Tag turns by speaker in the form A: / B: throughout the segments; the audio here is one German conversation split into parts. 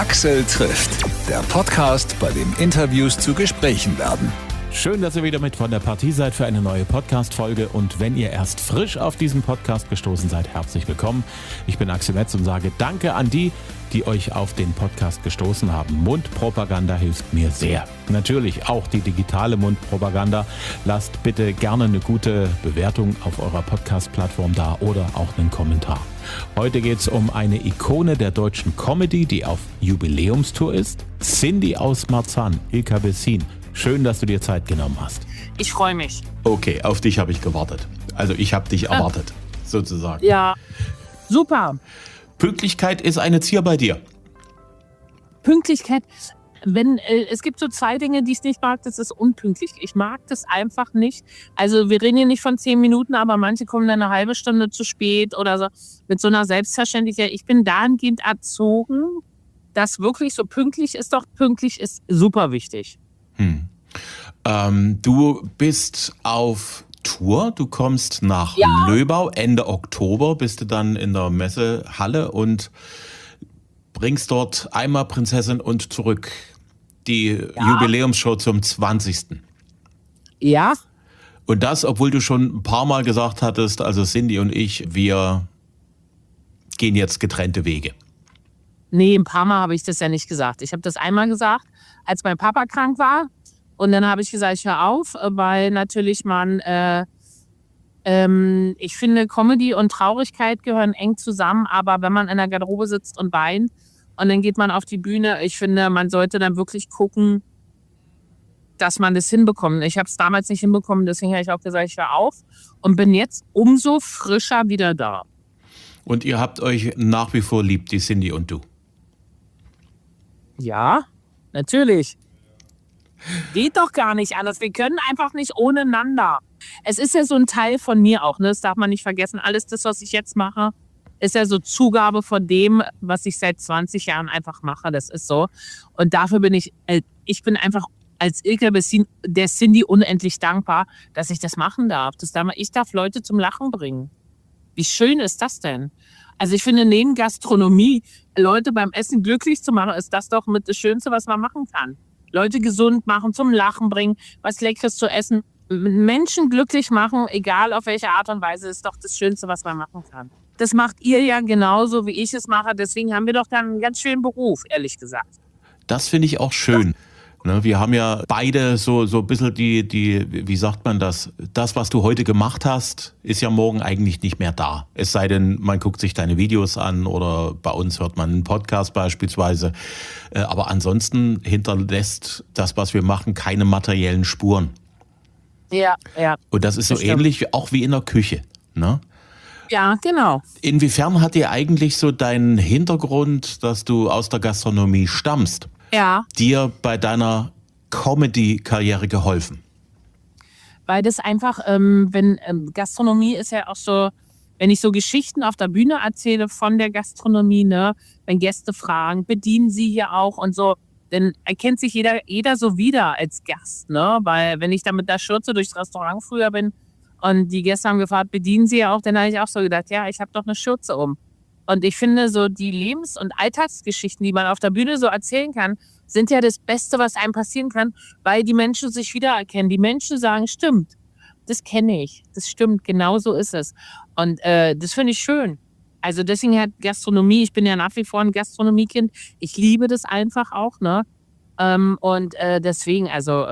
A: Axel trifft, der Podcast, bei dem Interviews zu Gesprächen werden.
B: Schön, dass ihr wieder mit von der Partie seid für eine neue Podcast-Folge. Und wenn ihr erst frisch auf diesen Podcast gestoßen seid, herzlich willkommen. Ich bin Axel Metz und sage Danke an die euch auf den Podcast gestoßen haben. Mundpropaganda hilft mir sehr. Natürlich auch die digitale Mundpropaganda. Lasst bitte gerne eine gute Bewertung auf eurer Podcast-Plattform da oder auch einen Kommentar. Heute geht es um eine Ikone der deutschen Comedy, die auf Jubiläumstour ist. Cindy aus Marzahn, Ilka Bessin. Schön, dass du dir Zeit genommen hast.
C: Ich freue mich.
B: Okay, auf dich habe ich gewartet. Also ich habe dich erwartet, sozusagen.
C: Ja, super.
B: Pünktlichkeit ist eine Zier bei dir.
C: Pünktlichkeit, es gibt so zwei Dinge, die ich nicht mag, das ist unpünktlich. Ich mag das einfach nicht. Also wir reden hier nicht von 10 Minuten, aber manche kommen dann eine halbe Stunde zu spät oder so. Mit so einer Selbstverständlichkeit. Ich bin dahingehend erzogen, dass wirklich so pünktlich ist super wichtig.
B: Du bist auf Tour, du kommst nach Löbau, Ende Oktober bist du dann in der Messehalle und bringst dort einmal Prinzessin und zurück, die Jubiläumsshow zum 20.
C: Ja.
B: Und das, obwohl du schon ein paar Mal gesagt hattest, also Cindy und ich, wir gehen jetzt getrennte Wege.
C: Nee, ein paar Mal habe ich das ja nicht gesagt. Ich habe das einmal gesagt, als mein Papa krank war. Und dann habe ich gesagt, ich höre auf, weil natürlich ich finde, Comedy und Traurigkeit gehören eng zusammen. Aber wenn man in der Garderobe sitzt und weint und dann geht man auf die Bühne, ich finde, man sollte dann wirklich gucken, dass man das hinbekommt. Ich habe es damals nicht hinbekommen, deswegen habe ich auch gesagt, ich höre auf und bin jetzt umso frischer wieder da.
B: Und ihr habt euch nach wie vor lieb, die Cindy und du?
C: Ja, natürlich. Geht doch gar nicht anders. Wir können einfach nicht ohne einander. Es ist ja so ein Teil von mir auch, ne? Das darf man nicht vergessen. Alles das, was ich jetzt mache, ist ja so Zugabe von dem, was ich seit 20 Jahren einfach mache. Das ist so. Und dafür bin ich bin einfach als Ilka Bessin der Cindy unendlich dankbar, dass ich das machen darf. Ich darf Leute zum Lachen bringen. Wie schön ist das denn? Also ich finde, neben Gastronomie, Leute beim Essen glücklich zu machen, ist das doch mit das Schönste, was man machen kann. Leute gesund machen, zum Lachen bringen, was Leckeres zu essen. Menschen glücklich machen, egal auf welche Art und Weise, ist doch das Schönste, was man machen kann. Das macht ihr ja genauso, wie ich es mache. Deswegen haben wir doch dann einen ganz schönen Beruf, ehrlich gesagt.
B: Das finde ich auch schön. Ne, wir haben ja beide so ein bisschen wie sagt man das? Das, was du heute gemacht hast, ist ja morgen eigentlich nicht mehr da. Es sei denn, man guckt sich deine Videos an oder bei uns hört man einen Podcast beispielsweise. Aber ansonsten hinterlässt das, was wir machen, keine materiellen Spuren.
C: Ja.
B: Und das ist so ähnlich auch wie in der Küche, ne?
C: Ja, genau.
B: Inwiefern hat dir eigentlich so dein Hintergrund, dass du aus der Gastronomie stammst, dir bei deiner Comedy-Karriere geholfen?
C: Weil das einfach, Gastronomie ist ja auch so, wenn ich so Geschichten auf der Bühne erzähle von der Gastronomie, ne, wenn Gäste fragen, bedienen sie hier auch und so, dann erkennt sich jeder so wieder als Gast, ne, weil wenn ich da mit der Schürze durchs Restaurant früher bin und die Gäste haben gefragt, bedienen sie ja auch, dann habe ich auch so gedacht, ja, ich habe doch eine Schürze um. Und ich finde, so die Lebens- und Alltagsgeschichten, die man auf der Bühne so erzählen kann, sind ja das Beste, was einem passieren kann, weil die Menschen sich wiedererkennen. Die Menschen sagen, stimmt, das kenne ich, das stimmt, genau so ist es. Und das finde ich schön. Also deswegen hat Gastronomie, ich bin ja nach wie vor ein Gastronomiekind, ich liebe das einfach auch, ne? Deswegen,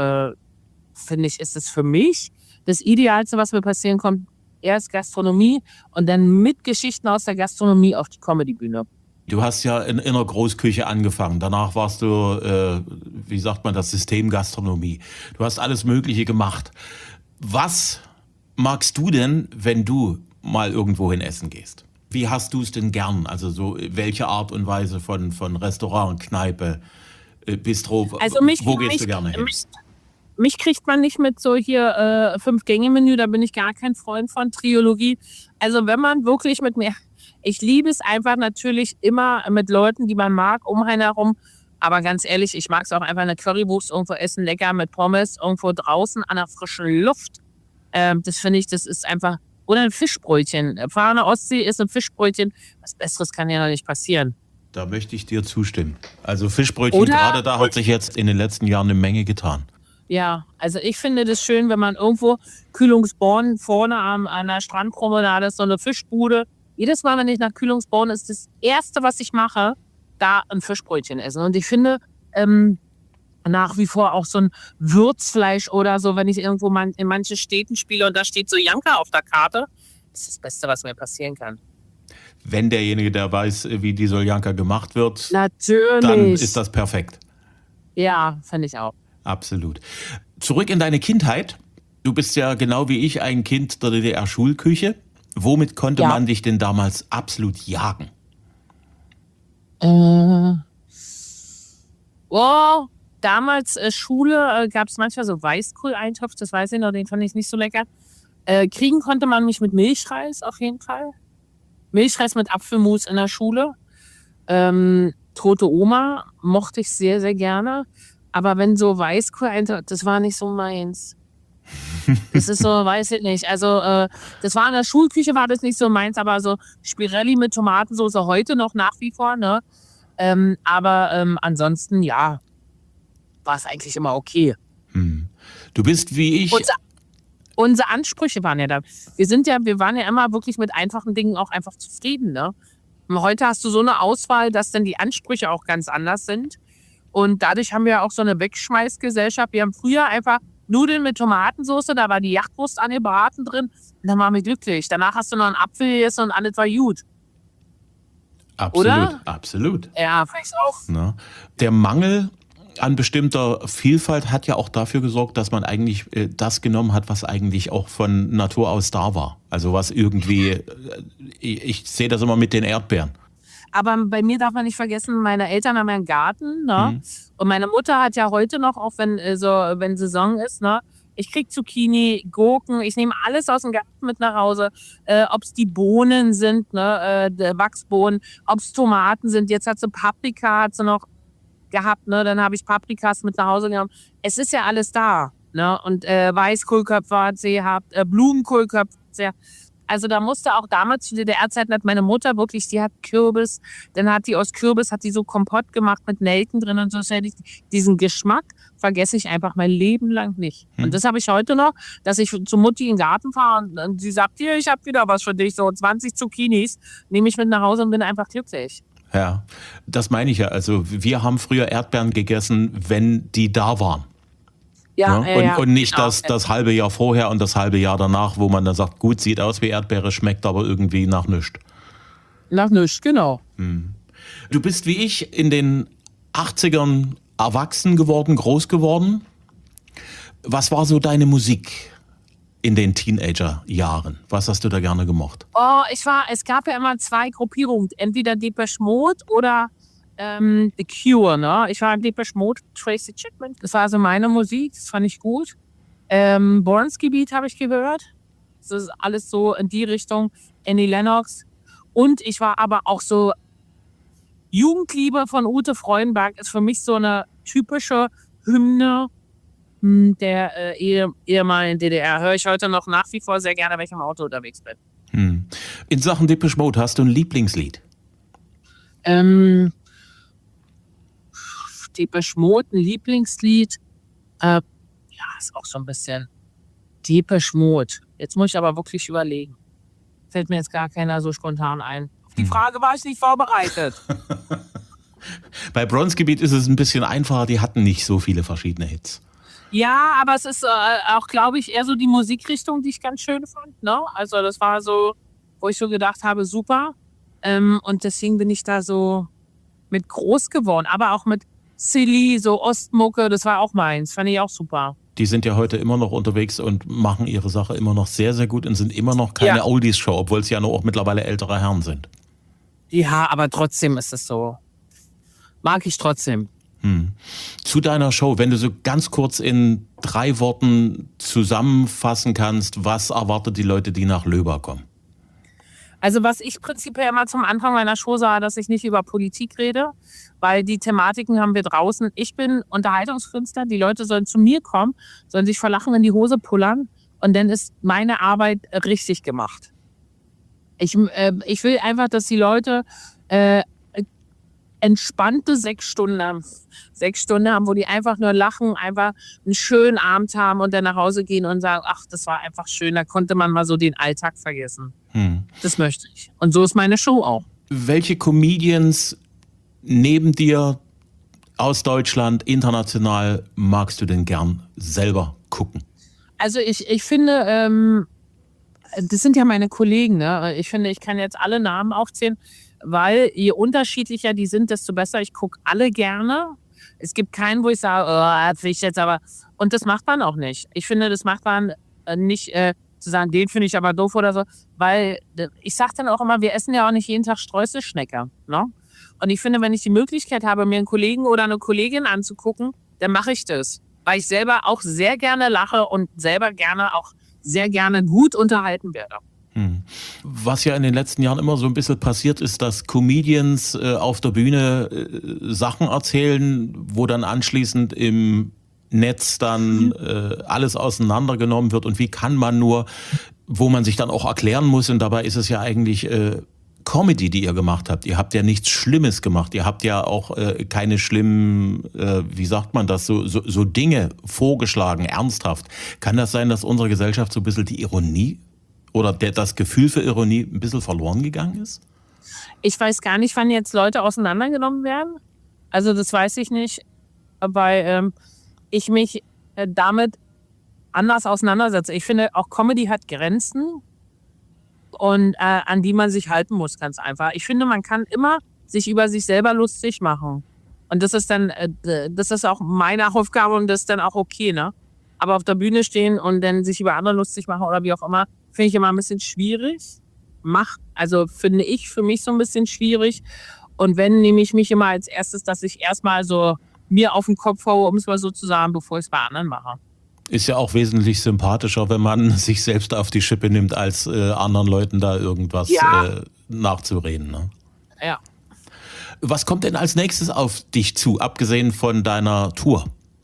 C: finde ich, ist es für mich das Idealste, was mir passieren kommt, erst Gastronomie und dann mit Geschichten aus der Gastronomie auf die Comedybühne.
B: Du hast ja in einer Großküche angefangen. Danach warst du, wie sagt man das, Systemgastronomie. Du hast alles Mögliche gemacht. Was magst du denn, wenn du mal irgendwohin essen gehst? Wie hast du es denn gern? Also so welche Art und Weise von Restaurant, Kneipe, Bistro?
C: Also
B: wo gehst du gerne hin?
C: Mich kriegt man nicht mit so hier 5-Gänge-Menü, da bin ich gar kein Freund von Triologie. Also wenn man wirklich mit mir, ich liebe es einfach natürlich immer mit Leuten, die man mag, um einen herum. Aber ganz ehrlich, ich mag es auch einfach eine Currywurst irgendwo essen, lecker mit Pommes, irgendwo draußen an der frischen Luft. Das finde ich, das ist einfach, oder ein Fischbrötchen. Fahren an der Ostsee ist ein Fischbrötchen. Was Besseres kann ja noch nicht passieren.
B: Da möchte ich dir zustimmen. Also Fischbrötchen,
C: Oder-
B: gerade da hat sich jetzt in den letzten Jahren eine Menge getan.
C: Ja, also ich finde das schön, wenn man irgendwo Kühlungsborn vorne an der Strandpromenade ist, so eine Fischbude. Jedes Mal, wenn ich nach Kühlungsborn ist das Erste, was ich mache, da ein Fischbrötchen essen. Und ich finde nach wie vor auch so ein Würzfleisch oder so, wenn ich irgendwo in manchen Städten spiele und da steht so Janka auf der Karte, das ist das Beste, was mir passieren kann.
B: Wenn derjenige, der weiß, wie die Soljanka gemacht wird,
C: Natürlich.
B: dann ist das perfekt.
C: Ja, finde ich auch.
B: Absolut. Zurück in deine Kindheit. Du bist ja genau wie ich ein Kind der DDR-Schulküche. Womit konnte
C: Ja.
B: man dich denn damals absolut jagen?
C: Damals Schule gab es manchmal so Weißkohl-Eintopf, das weiß ich noch, den fand ich nicht so lecker. Kriegen konnte man mich mit Milchreis auf jeden Fall. Milchreis mit Apfelmus in der Schule. Tote Oma mochte ich sehr, sehr gerne. Aber wenn so Weißkohl-Eintopf, das war nicht so meins. Das ist so, weiß ich nicht. Also, das war in der Schulküche, war das nicht so meins, aber so Spirelli mit Tomatensauce heute noch nach wie vor, ne? Aber ansonsten, ja, war es eigentlich immer okay.
B: Du bist wie ich.
C: Unsere Ansprüche waren ja da. Wir waren ja immer wirklich mit einfachen Dingen auch einfach zufrieden, ne? Und heute hast du so eine Auswahl, dass dann die Ansprüche auch ganz anders sind. Und dadurch haben wir auch so eine Wegschmeißgesellschaft. Wir haben früher einfach Nudeln mit Tomatensauce, da war die Jagdwurst angebraten drin. Und dann waren wir glücklich. Danach hast du noch einen Apfel gegessen und alles war gut.
B: Absolut,
C: oder?
B: absolut.
C: Ja, vielleicht auch.
B: Ne? Der Mangel an bestimmter Vielfalt hat ja auch dafür gesorgt, dass man eigentlich das genommen hat, was eigentlich auch von Natur aus da war. Also was irgendwie, ich sehe das immer mit den Erdbeeren.
C: Aber bei mir darf man nicht vergessen, meine Eltern haben ja einen Garten, ne? Und meine Mutter hat ja heute noch, auch wenn Saison ist, ne? Ich krieg Zucchini, Gurken, ich nehme alles aus dem Garten mit nach Hause. Ob es die Bohnen sind, ne? Wachsbohnen, ob es Tomaten sind. Jetzt hat sie Paprika, hat sie noch gehabt, ne? Dann habe ich Paprikas mit nach Hause genommen. Es ist ja alles da, ne? Und Weißkohlköpfe hat sie gehabt, Blumenkohlköpfe hat sie. Also da musste auch damals zu DDR-Zeiten hat meine Mutter wirklich, die hat Kürbis, dann hat die aus Kürbis, hat die so Kompott gemacht mit Nelken drin und so. Diesen Geschmack vergesse ich einfach mein Leben lang nicht. Und das habe ich heute noch, dass ich zu Mutti in den Garten fahre und sie sagt, hier, ich habe wieder was für dich, so 20 Zucchinis, nehme ich mit nach Hause und bin einfach glücklich.
B: Ja, das meine ich ja. Also wir haben früher Erdbeeren gegessen, wenn die da waren.
C: Ja,
B: ne? Und nicht
C: genau.
B: das halbe Jahr vorher und das halbe Jahr danach, wo man dann sagt, gut, sieht aus wie Erdbeere, schmeckt aber irgendwie nach nichts.
C: Nach nichts, genau.
B: Du bist wie ich in den 80ern erwachsen geworden, groß geworden. Was war so deine Musik in den Teenagerjahren? Was hast du da gerne gemocht?
C: Es gab ja immer zwei Gruppierungen, entweder Depeche Mode oder The Cure, ne? Ich war im Depeche Mode, Tracy Chapman. Das war also meine Musik, das fand ich gut. Bornsky Beat habe ich gehört. Das ist alles so in die Richtung. Annie Lennox. Und ich war aber auch so, Jugendliebe von Ute Freudenberg ist für mich so eine typische Hymne der ehemaligen DDR. Höre ich heute noch nach wie vor sehr gerne, wenn ich im Auto unterwegs bin.
B: In Sachen Depeche Mode hast du ein Lieblingslied?
C: Depeche Mode, ein Lieblingslied. Ja, ist auch so ein bisschen Depeche Mode. Jetzt muss ich aber wirklich überlegen. Fällt mir jetzt gar keiner so spontan ein. Auf die Frage war ich nicht vorbereitet.
B: Bei Bronzegebiet ist es ein bisschen einfacher, die hatten nicht so viele verschiedene Hits.
C: Ja, aber es ist auch, glaube ich, eher so die Musikrichtung, die ich ganz schön fand. Ne? Also das war so, wo ich so gedacht habe, super. Und deswegen bin ich da so mit groß geworden. Aber auch mit Silly, so Ostmucke, das war auch meins. Fand ich auch super.
B: Die sind ja heute immer noch unterwegs und machen ihre Sache immer noch sehr, sehr gut und sind immer noch keine Oldies-Show, obwohl es ja nur auch mittlerweile ältere Herren sind.
C: Ja, aber trotzdem ist es so. Mag ich trotzdem.
B: Zu deiner Show, wenn du so ganz kurz in 3 Worten zusammenfassen kannst, was erwartet die Leute, die nach Löber kommen?
C: Also was ich prinzipiell immer zum Anfang meiner Show sah, dass ich nicht über Politik rede, weil die Thematiken haben wir draußen. Ich bin Unterhaltungskünstler, die Leute sollen zu mir kommen, sollen sich vor Lachen in die Hose pullern und dann ist meine Arbeit richtig gemacht. Ich will einfach, dass die Leute entspannte 6 Stunden haben. 6 Stunden haben, wo die einfach nur lachen, einfach einen schönen Abend haben und dann nach Hause gehen und sagen, ach, das war einfach schön, da konnte man mal so den Alltag vergessen. Das möchte ich. Und so ist meine Show auch.
B: Welche Comedians neben dir aus Deutschland, international, magst du denn gern selber gucken?
C: Also ich finde, das sind ja meine Kollegen, ne? Ich finde, ich kann jetzt alle Namen aufzählen, weil je unterschiedlicher die sind, desto besser. Ich gucke alle gerne. Es gibt keinen, wo ich sage, das will ich jetzt aber. Und das macht man auch nicht. Ich finde, das macht man nicht zu sagen, den finde ich aber doof oder so. Weil ich sage dann auch immer, wir essen ja auch nicht jeden Tag Streuselschnecke. Ne? Und ich finde, wenn ich die Möglichkeit habe, mir einen Kollegen oder eine Kollegin anzugucken, dann mache ich das. Weil ich selber auch sehr gerne lache und selber auch sehr gerne gut unterhalten werde.
B: Was ja in den letzten Jahren immer so ein bisschen passiert ist, dass Comedians auf der Bühne Sachen erzählen, wo dann anschließend im Netz dann alles auseinandergenommen wird. Und wie kann man nur, wo man sich dann auch erklären muss, und dabei ist es ja eigentlich Comedy, die ihr gemacht habt. Ihr habt ja nichts Schlimmes gemacht. Ihr habt ja auch keine schlimmen, wie sagt man das, so Dinge vorgeschlagen, ernsthaft. Kann das sein, dass unsere Gesellschaft so ein bisschen die Ironie oder das Gefühl für Ironie ein bisschen verloren gegangen ist?
C: Ich weiß gar nicht, wann jetzt Leute auseinandergenommen werden. Also das weiß ich nicht, weil ich mich damit anders auseinandersetze. Ich finde, auch Comedy hat Grenzen und an die man sich halten muss, ganz einfach. Ich finde, man kann immer sich über sich selber lustig machen. Und das ist dann, das ist auch meine Aufgabe und das ist dann auch okay, ne? Aber auf der Bühne stehen und dann sich über andere lustig machen oder wie auch immer, finde ich immer ein bisschen schwierig. Also finde ich für mich so ein bisschen schwierig. Und wenn, nehme ich mich immer als erstes, dass ich erstmal so mir auf den Kopf haue, um es mal so zu sagen, bevor ich es bei anderen mache.
B: Ist ja auch wesentlich sympathischer, wenn man sich selbst auf die Schippe nimmt, als anderen Leuten da irgendwas nachzureden. Ne?
C: Ja.
B: Was kommt denn als nächstes auf dich zu, abgesehen von deiner Tour?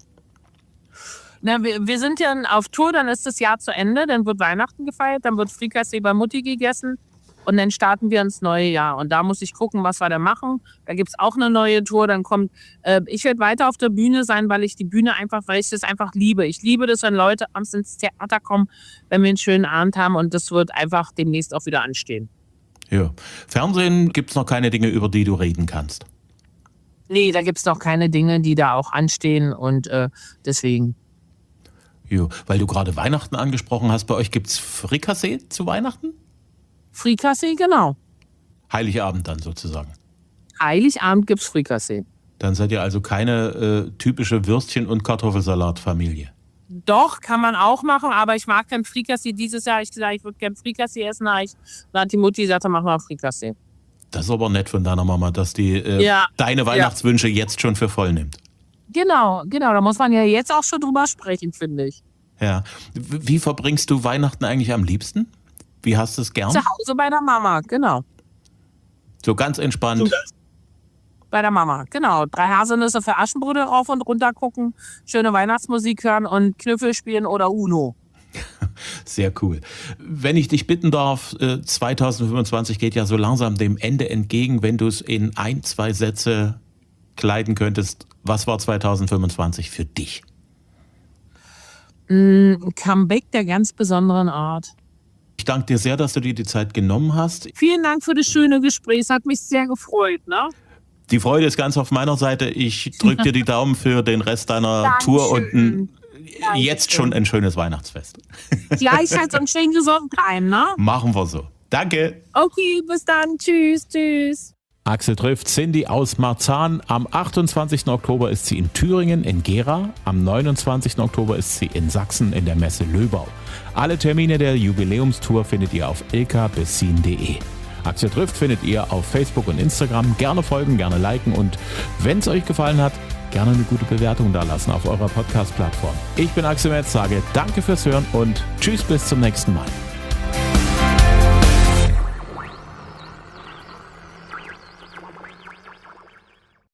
C: Na, wir sind ja auf Tour, dann ist das Jahr zu Ende, dann wird Weihnachten gefeiert, dann wird Frikassee bei Mutti gegessen und dann starten wir ins neue Jahr. Und da muss ich gucken, was wir da machen. Da gibt es auch eine neue Tour. Dann kommt, ich werde weiter auf der Bühne sein, weil ich die Bühne weil ich das einfach liebe. Ich liebe das, wenn Leute abends ins Theater kommen, wenn wir einen schönen Abend haben und das wird einfach demnächst auch wieder anstehen.
B: Ja. Fernsehen gibt es noch keine Dinge, über die du reden kannst?
C: Nee, da gibt es noch keine Dinge, die da auch anstehen und deswegen.
B: Jo, weil du gerade Weihnachten angesprochen hast, bei euch gibt es Frikassee zu Weihnachten?
C: Frikassee, genau.
B: Heiligabend dann sozusagen.
C: Heiligabend gibt es Frikassee.
B: Dann seid ihr also keine typische Würstchen- und Kartoffelsalat-Familie.
C: Doch, kann man auch machen, aber ich mag kein Frikassee. Dieses Jahr habe ich gesagt, ich würde gerne Frikassee essen. Dann hat die Mutti gesagt, dann machen wir Frikassee.
B: Das ist aber nett von deiner Mama, dass die deine Weihnachtswünsche jetzt schon für voll nimmt.
C: Genau. Da muss man ja jetzt auch schon drüber sprechen, finde ich.
B: Ja. Wie verbringst du Weihnachten eigentlich am liebsten? Wie hast du es gern?
C: Zu Hause bei der Mama, genau.
B: So ganz entspannt.
C: Bei der Mama, genau. 3 Haselnüsse für Aschenbrödel rauf und runter gucken, schöne Weihnachtsmusik hören und Knüffel spielen oder Uno.
B: Sehr cool. Wenn ich dich bitten darf, 2025 geht ja so langsam dem Ende entgegen. Wenn du es in 1-2 Sätze kleiden könntest, was war 2025 für dich?
C: Ein Comeback der ganz besonderen Art.
B: Ich danke dir sehr, dass du dir die Zeit genommen hast.
C: Vielen Dank für das schöne Gespräch. Es hat mich sehr gefreut. Ne?
B: Die Freude ist ganz auf meiner Seite. Ich drücke dir die Daumen für den Rest deiner Tour und jetzt schon ein schönes Weihnachtsfest.
C: Gleichheit und schön gesund bleiben, ne?
B: Machen wir so. Danke.
C: Okay, bis dann. Tschüss.
B: Axel trifft Cindy aus Marzahn. Am 28. Oktober ist sie in Thüringen in Gera. Am 29. Oktober ist sie in Sachsen in der Messe Löbau. Alle Termine der Jubiläumstour findet ihr auf ilka-bessin.de. Axel trifft findet ihr auf Facebook und Instagram. Gerne folgen, gerne liken und wenn es euch gefallen hat, gerne eine gute Bewertung dalassen auf eurer Podcast-Plattform. Ich bin Axel Metz, sage danke fürs Hören und tschüss bis zum nächsten Mal.